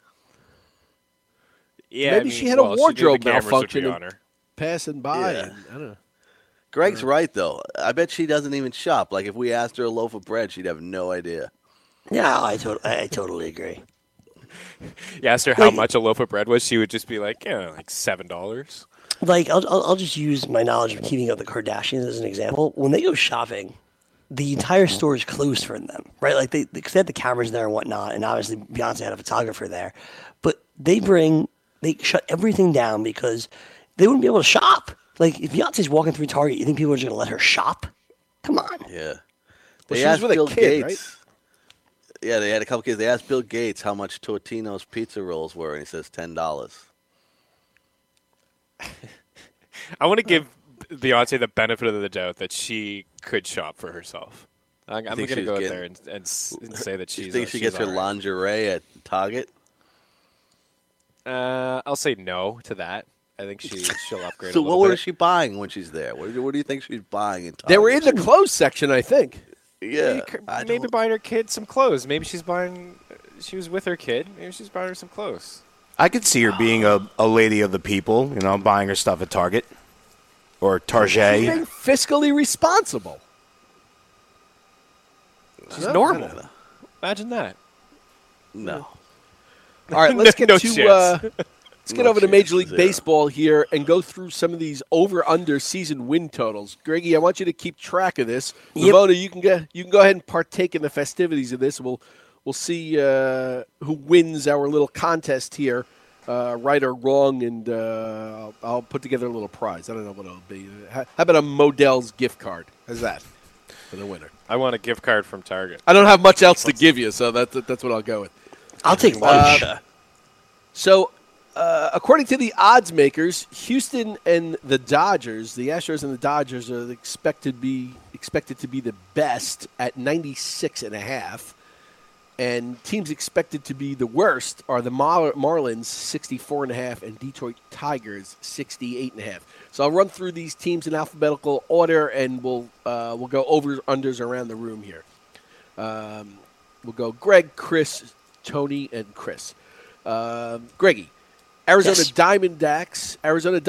S8: Yeah,
S6: Maybe she had a wardrobe malfunction and passing by.
S9: Yeah.
S6: And, I don't know.
S9: Greg's right, though. I bet she doesn't even shop. Like, if we asked her a loaf of bread, she'd have no idea.
S2: Yeah, I totally agree.
S8: You asked her how much a loaf of bread was, she would just be like, like $7.
S2: Like, I'll just use my knowledge of keeping up the Kardashians as an example. When they go shopping, the entire store is closed for them, right? Like, they had the cameras there and whatnot, and obviously Beyonce had a photographer there. But they shut everything down because they wouldn't be able to shop. Like, if Beyonce's walking through Target, you think people are just going to let her shop? Come on.
S9: Yeah.
S6: Well, she was with a kid, right?
S9: Yeah, they had a couple kids. They asked Bill Gates how much Totino's pizza rolls were, and he says $10.
S8: I want to give Beyonce the benefit of the doubt that she could shop for herself. I'm going to go out there and say that she's.
S9: You think she gets her lingerie at Target?
S8: I'll say no to that. I think she'll upgrade.
S9: So
S8: a little
S9: what
S8: bit.
S9: is she buying when she's there? What do you think she's buying in Target?
S6: They were in the clothes section, I think.
S9: Yeah,
S8: maybe buying her kid some clothes. Maybe she was with her kid. Maybe she's buying her some clothes.
S7: I could see her being a lady of the people, buying her stuff at Target or Target.
S6: She's being fiscally responsible.
S8: She's normal. Imagine that.
S9: No.
S6: All right, let's get
S8: No
S6: to
S8: chance.
S6: let's get over to Major League Baseball here and go through some of these over/under season win totals. Greggy, I want you to keep track of this. Lavona, you can go ahead and partake in the festivities of this. We'll see who wins our little contest here, right or wrong, and I'll put together a little prize. I don't know what it'll be. How about a Modell's gift card? How's that for the winner?
S8: I want a gift card from Target.
S6: I don't have much else to give you, so that's what I'll go with.
S2: I'll take lunch.
S6: So, according to the odds makers, Houston and the Dodgers, the Astros and the Dodgers are expected to be the best at 96.5, and teams expected to be the worst are the Marlins 64.5 and Detroit Tigers 68.5. So I'll run through these teams in alphabetical order, and we'll go over unders around the room here. We'll go Greg, Chris, Tony, and Chris. Greggy, Arizona Diamondbacks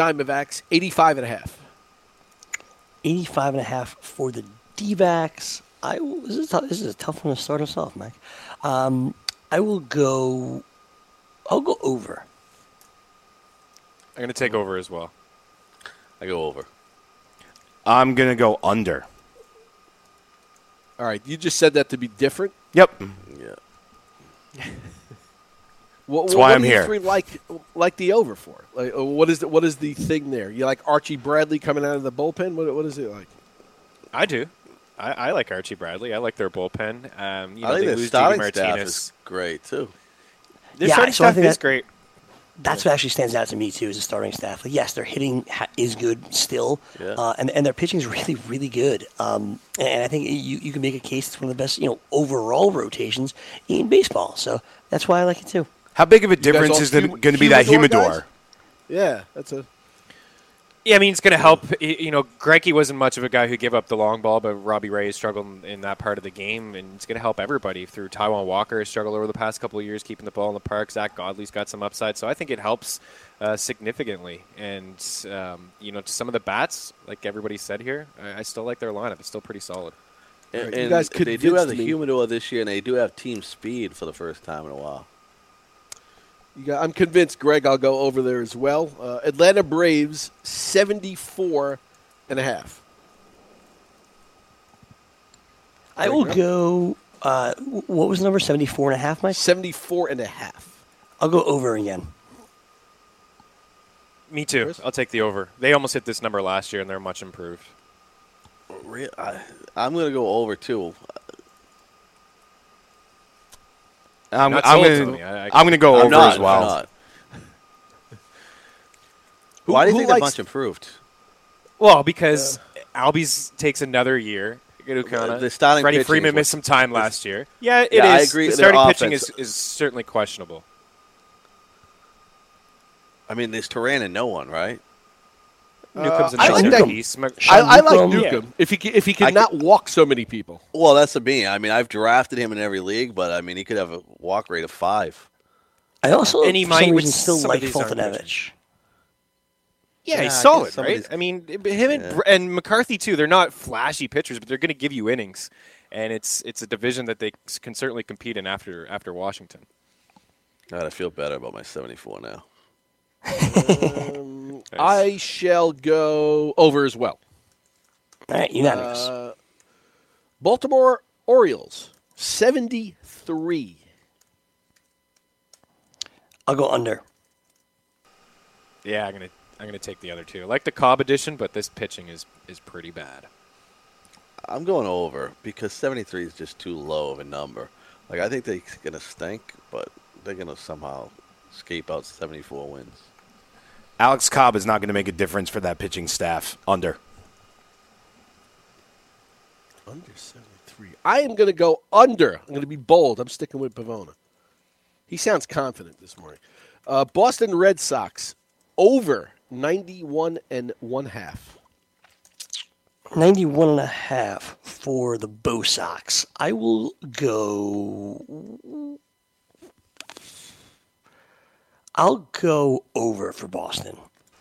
S6: 85.5.
S2: 85.5 for the D-backs. This is a tough one to start us off, Mike. I'll go over.
S8: I'm going to take over as well.
S9: I go over.
S7: I'm going to go under.
S6: All right, you just said that to be different.
S7: Yep.
S9: Yeah.
S7: That's why I'm here.
S6: What do you three like the over for? Like, what is the thing there? You like Archie Bradley coming out of the bullpen? What is it like?
S8: I do. I like Archie Bradley. I like their bullpen.
S9: I think their starting staff is great too.
S8: Their starting staff is great.
S2: That's what actually stands out to me, too, is the starting staff. Like, yes, their hitting is good still, and their pitching is really, really good. And I think you can make a case it's one of the best, overall rotations in baseball. So that's why I like it, too.
S7: How big of a difference is going to be that humidor?
S6: Yeah, that's a...
S8: Yeah, I mean, it's going to help. Greinke wasn't much of a guy who gave up the long ball, but Robbie Ray has struggled in that part of the game, and it's going to help everybody. Through Taijuan Walker has struggled over the past couple of years keeping the ball in the park. Zach Godley's got some upside, so I think it helps significantly. And, to some of the bats, like everybody said here, I still like their lineup. It's still pretty solid.
S9: And you guys they do have the humidor this year, and they do have team speed for the first time in a while.
S6: I'm convinced, Greg, I'll go over there as well. Atlanta Braves, 74.5.
S2: I will go, what was the number, 74.5, Mike?
S6: 74.5.
S2: I'll go over again.
S8: Me too. Chris? I'll take the over. They almost hit this number last year, and they're much improved.
S9: I'm going to go over, too.
S7: I'm going to go over as well.
S9: Why do you think they're much improved?
S8: Well, because Albies takes another year.
S9: The starting
S8: Freddie Freeman missed some time last year. Yeah, it is.
S9: I agree.
S8: The starting pitching is certainly questionable.
S9: I mean, there's Turan and no one, right?
S8: Newcomb's
S6: I like that piece. I like Newcomb if he cannot walk so many people.
S9: Well, that's the being. I mean, I've drafted him in every league, but I mean, he could have a walk rate of 5.
S2: I also,
S8: and he
S2: for
S8: might
S2: some reason, still like Fultonevich.
S8: Yeah, he's solid, right? I mean, him and McCarthy too. They're not flashy pitchers, but they're going to give you innings, and it's a division that they can certainly compete in after Washington.
S9: God, I feel better about my 74 now.
S6: Nice. I shall go over as well.
S2: All right, unanimous.
S6: Baltimore Orioles, 73.
S2: I'll go under.
S8: Yeah, I'm gonna take the other two. I like the Cobb edition, but this pitching is pretty bad.
S9: I'm going over because 73 is just too low of a number. Like, I think they're gonna stink, but they're gonna somehow escape out 74 wins.
S7: Alex Cobb is not going to make a difference for that pitching staff. Under.
S6: Under 73. I am going to go under. I'm going to be bold. I'm sticking with Pavona. He sounds confident this morning. Boston Red Sox, over 91.5.
S2: 91.5 for the Bo Sox. I will go... I'll go over for Boston.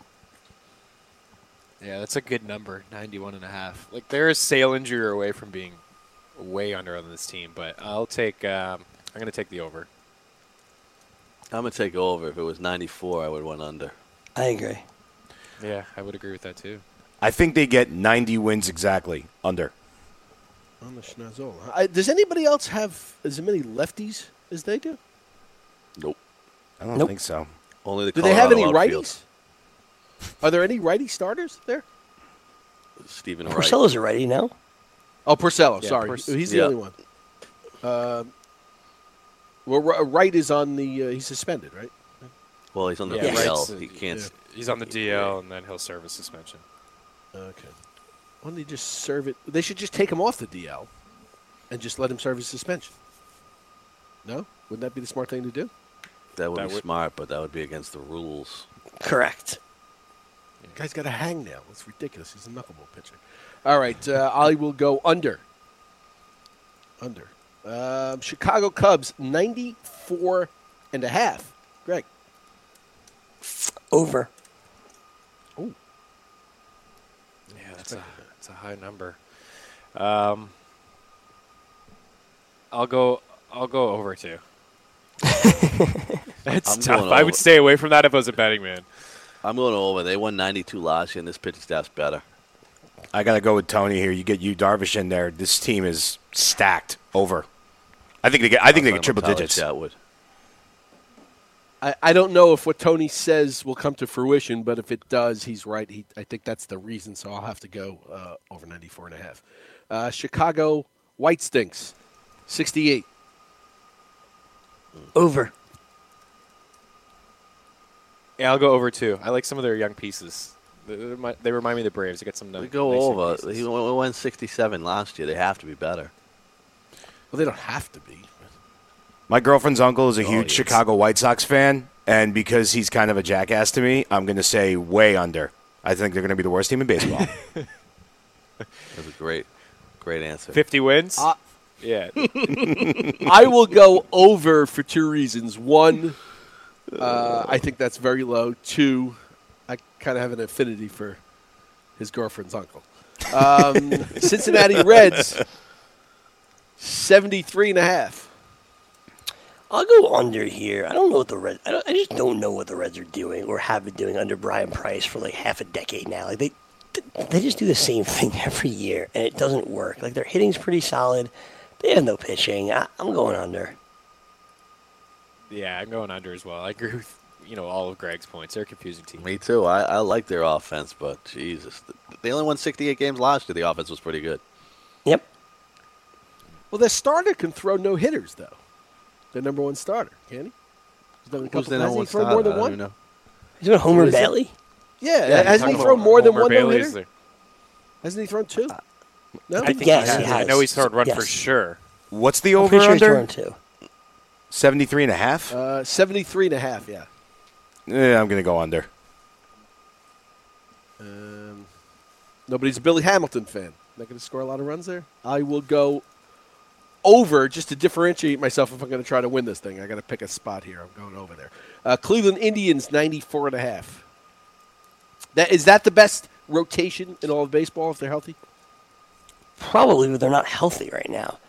S8: Yeah, that's a good number, 91.5. Like, they're a Sale injury away from being way under on this team, but I'll take. I'm going to take the over.
S9: I'm going to take over. If it was 94, I would went under.
S2: I agree.
S8: Yeah, I would agree with that too.
S7: I think they get 90 wins exactly. Under.
S6: On the Schnazola. Does anybody else have as many lefties as they do?
S9: Nope.
S7: I don't think so.
S9: Only the
S6: Do they have any
S9: Colorado
S6: righties? Are there any righty starters there?
S9: Stephen Wright.
S2: Porcello's a righty now.
S6: Oh, Porcello.
S8: Yeah,
S6: Sorry, he's the only one. Wright is on the. He's suspended, right?
S9: Well, he's on the
S8: Yeah,
S9: DL. He can't.
S8: Yeah. He's on the DL, and then he'll serve a suspension.
S6: Okay. Why don't they just serve it? They should just take him off the DL and just let him serve his suspension. No? Wouldn't that be the smart thing to do?
S9: That would be smart, but that would be against the rules.
S2: Correct.
S6: The guy's got a hangnail. It's ridiculous. He's a knuckleball pitcher. All right. I will go under. Under. Chicago Cubs, 94.5. Greg.
S2: Over.
S6: Oh.
S8: Yeah, that's a high number. I'll go over 2. That's
S9: I'm
S8: tough.
S9: going
S8: I
S9: over.
S8: would stay away from that if I was a betting man.
S9: I'm going over. They won 92 last year, and this pitching staff's better.
S7: I got to go with Tony here. You get Darvish in there. This team is stacked over. I think they get triple digits.
S9: Chatwood.
S6: I don't know if what Tony says will come to fruition, but if it does, he's right. I think that's the reason, so I'll have to go over 94.5. Chicago White Stinks, 68.
S2: Over.
S8: Yeah, I'll go over 2. I like some of their young pieces. They remind me of the Braves. They got some.
S9: We go
S8: nice
S9: over.
S8: pieces.
S9: He won 67 last year. They have to be better.
S6: Well, they don't have to be.
S7: My girlfriend's uncle is a
S9: Oh,
S7: huge
S9: yes.
S7: Chicago White Sox fan, and because he's kind of a jackass to me, I'm going to say way under. I think they're going to be the worst team in baseball.
S9: That's a great answer.
S8: 50 wins. Yeah.
S6: I will go over for 2 reasons. One, I think that's very low. 2, I kind of have an affinity for his girlfriend's uncle. Cincinnati Reds, 73.5.
S2: I'll go under here. I don't know what the Reds. I just don't know what the Reds are doing or have been doing under Brian Price for like half a decade now. Like they just do the same thing every year, and it doesn't work. Like their hitting's pretty solid. They have no pitching. I'm going under.
S8: Yeah, I'm going under as well. I agree with all of Greg's points. They're a confusing team.
S9: Me too. I like their offense, but Jesus, they only won 68 games last year. The offense was pretty good.
S2: Yep.
S6: Well, their starter can throw no hitters though. Their number 1 starter, can he?
S9: Who's their number 1
S6: thrown
S9: starter?
S6: more than
S9: I don't
S6: one?
S9: even know.
S2: Is it Homer
S6: What is it?
S2: Bailey?
S6: Yeah, hasn't he thrown more than one no
S8: Bailey is
S6: hitter?
S8: there.
S6: hasn't he thrown 2? No,
S8: I think
S2: Yes,
S8: he
S2: he
S8: has. I
S2: has.
S8: know he's thrown one for
S2: Yes.
S8: sure.
S7: What's the
S2: I'm pretty sure he's
S7: over-under?
S2: thrown 2.
S7: 73.5?
S6: 73.5. Yeah.
S7: Yeah, I'm going to go under.
S6: Nobody's a Billy Hamilton fan. Not going to score a lot of runs there. I will go over just to differentiate myself if I'm going to try to win this thing. I got to pick a spot here. I'm going over there. Cleveland Indians 94.5. Is that the best rotation in all of baseball if they're healthy?
S2: Probably, but they're not healthy right now.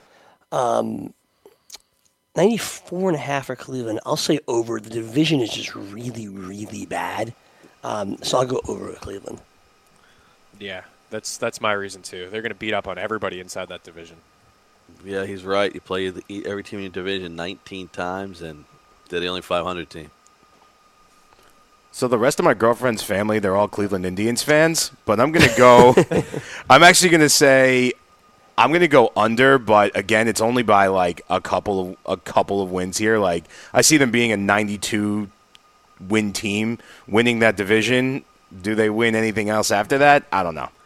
S2: 94.5 for Cleveland. I'll say over. The division is just really, really bad. So I'll go over with Cleveland.
S8: Yeah, that's my reason too. They're going to beat up on everybody inside that division.
S9: Yeah, he's right. You play every team in your division 19 times, and they're the only 500 team.
S7: So the rest of my girlfriend's family, they're all Cleveland Indians fans, but I'm going to go – I'm actually going to say I'm going to go under, but, again, it's only by, like, a couple of wins here. Like, I see them being a 92-win team, winning that division. Do they win anything else after that? I don't know.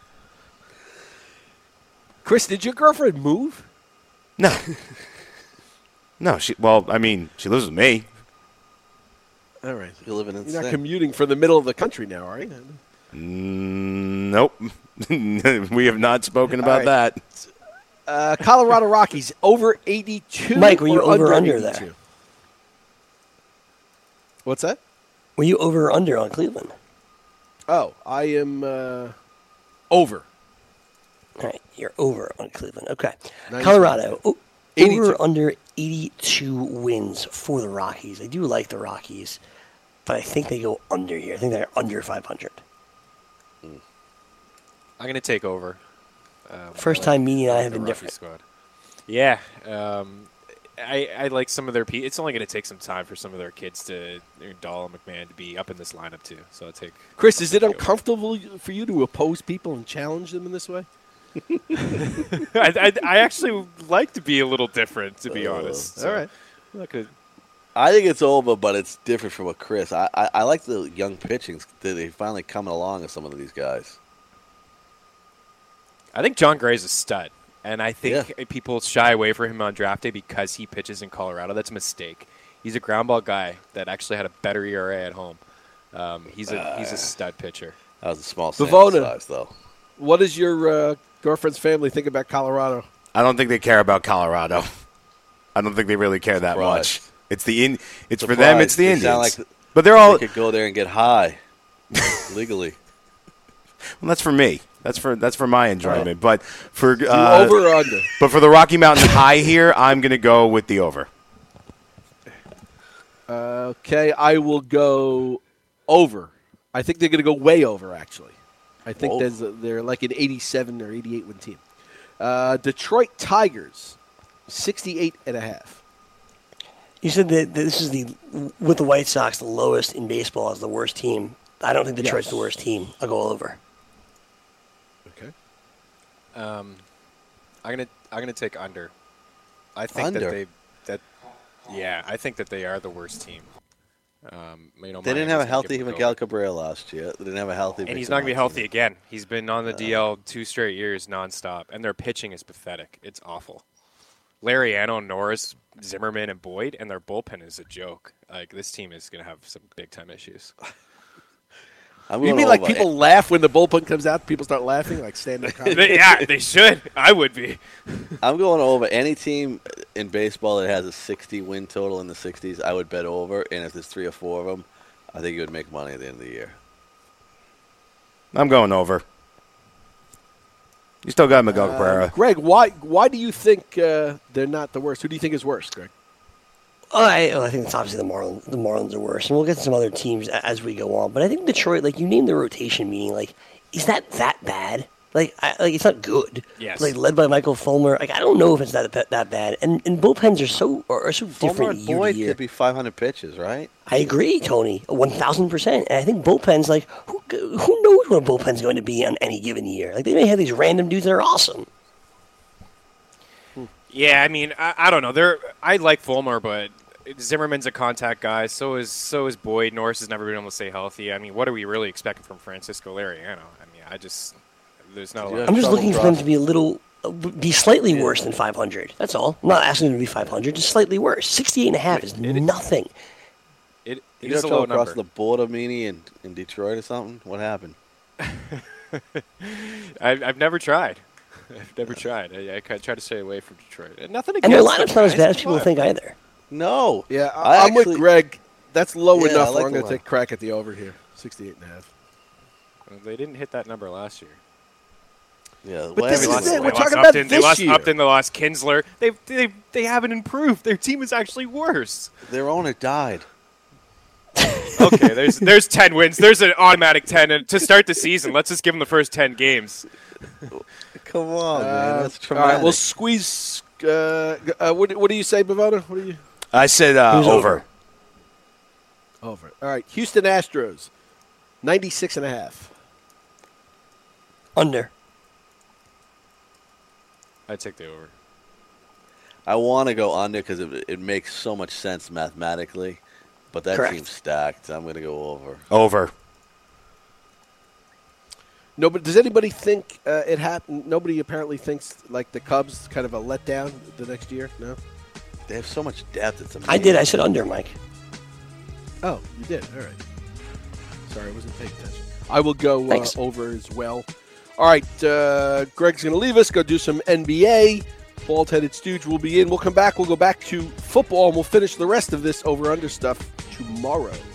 S6: Chris, did your girlfriend move?
S7: No. No, she lives with me.
S6: All right.
S9: You're living in
S6: You're not
S9: sin.
S6: commuting from the middle of the country now, are you?
S7: Nope. We have not spoken about
S6: All right.
S7: that.
S6: Colorado Rockies, over 82.
S2: Mike, were you over or under
S6: 82?
S2: there?
S6: What's that?
S2: Were you over or under on Cleveland?
S6: Oh, I am over.
S2: All right, you're over on Cleveland. Okay.
S6: 92.
S2: Colorado,
S6: 82.
S2: over under 82 wins for the Rockies. I do like the Rockies, but I think they go under here. I think they're under 500.
S8: I'm going to take over.
S2: First time me and I have
S8: the
S2: been
S8: Rocky
S2: different.
S8: Squad. Yeah. I like some of their people. It's only going to take some time for some of their kids Dahl and McMahon to be up in this lineup too. So I'll take.
S6: Chris, is it uncomfortable for you to oppose people and challenge them in this way?
S8: I actually like to be a little different, to be honest. So
S6: all right.
S8: I'm not gonna-
S9: I think it's over, but it's different from what Chris. I like the young pitching that they finally coming along with some of these guys.
S8: I think John Gray's a stud, and I think people shy away from him on draft day because he pitches in Colorado. That's a mistake. He's a ground ball guy that actually had a better ERA at home. He's a stud pitcher.
S9: That was a small sample size, though.
S6: What does your girlfriend's family think about Colorado?
S7: I don't think they care about Colorado. I don't think they really care that much. It's for them. It's the
S9: They
S7: Indians.
S9: sound like
S7: but they're all.
S9: They could go there and get high legally.
S7: Well, that's for me. That's for my enjoyment. But for
S6: over or under?
S7: But for the Rocky Mountain High here, I'm going to go with the over.
S6: Okay, I will go over. I think they're going to go way over, actually. I think they're like an 87 or 88 win team. Detroit Tigers, 68.5.
S2: You said that this is with the White Sox, the lowest in baseball as the worst team. I don't think Detroit's the worst team. I'll go over.
S6: Okay.
S8: I'm gonna take under. I think
S9: Under?
S8: I think that they are the worst team.
S9: They didn't have a healthy Miguel Cabrera last year. They didn't have a healthy.
S8: And he's not going to be healthy again. He's been on the DL 2 straight years nonstop, and their pitching is pathetic. It's awful. Lariano, Norris, Zimmerman, and Boyd, and their bullpen is a joke. Like, this team is going to have some big-time issues.
S6: You mean like people laugh when the bullpen comes out? People start laughing, like stand-up comedy?
S8: Yeah, they should. I would be.
S9: I'm going over. Any team in baseball that has a 60 win total in the 60s, I would bet over. And if there's 3 or 4 of them, I think you would make money at the end of the year.
S7: I'm going over. You still got Miguel Cabrera.
S6: Greg, why do you think they're not the worst? Who do you think is worse, Greg?
S2: I think it's obviously the Marlins. The Marlins are worse, and we'll get to some other teams as we go on. But I think Detroit, like you named the rotation, meaning like, is that bad? Like it's not good.
S8: Yes.
S2: Like led by Michael Fulmer. Like I don't know if it's that bad. And bullpens are so different year
S9: Boyd
S2: to year.
S9: could be 500 pitches, right?
S2: I agree, Tony, 1,000%. And I think bullpens, like who knows what a bullpen's going to be on any given year? Like they may have these random dudes that are awesome.
S8: Yeah, I mean, I don't know. I like Fulmer, but Zimmerman's a contact guy. So is Boyd. Norris has never been able to stay healthy. I mean, what are we really expecting from Francisco Lariano? I mean, there's not a lot.
S2: I'm just looking for them to be slightly worse than 500. That's all. I'm not asking them to be 500, just slightly worse. 68.5 is nothing.
S8: It
S9: you
S8: is a low
S9: across
S8: number.
S9: the border, Meanie, in Detroit or something? What happened?
S8: I've never tried. I've never tried. I try to stay away from Detroit. And nothing against
S2: And their lineup's
S8: them,
S2: not as
S8: guys.
S2: bad as people think either.
S9: No.
S6: Yeah, I'm with Greg. That's low
S9: Yeah,
S6: enough.
S9: I like
S6: I'm
S9: the
S6: going to take a crack at the over here. 68.5.
S8: Well, they didn't hit that number last year.
S9: Yeah,
S6: But this is it. We're
S8: They
S6: talking
S8: lost
S6: about
S8: Upton,
S6: this
S8: they lost
S6: year.
S8: Upton, they lost Kinsler. They haven't improved. Their team is actually worse.
S9: Their owner died.
S8: Okay, there's 10 wins. There's an automatic 10 and to start the season. Let's just give them the first 10 games.
S9: Come on, man. That's
S6: All
S9: traumatic.
S6: right, we'll squeeze. What do you say, Bavona? What do you?
S7: I said over.
S6: Over. All right, Houston Astros, 96.5.
S2: Under.
S8: I'd take the over.
S9: I want to go under because it makes so much sense mathematically, but that
S2: Correct.
S9: team's stacked. I'm going to go over.
S7: Over.
S6: No, but does anybody think it happened? Nobody apparently thinks like the Cubs kind of a letdown the next year. No.
S9: They have so much depth. It's amazing.
S2: I did. I said under, Mike.
S6: Oh, you did. All right. Sorry, I wasn't paying attention. I will go
S2: Thanks.
S6: over as well. All right, Greg's going to leave us, go do some NBA. Bald-headed Stooge will be in. We'll come back. We'll go back to football, and we'll finish the rest of this over-under stuff tomorrow.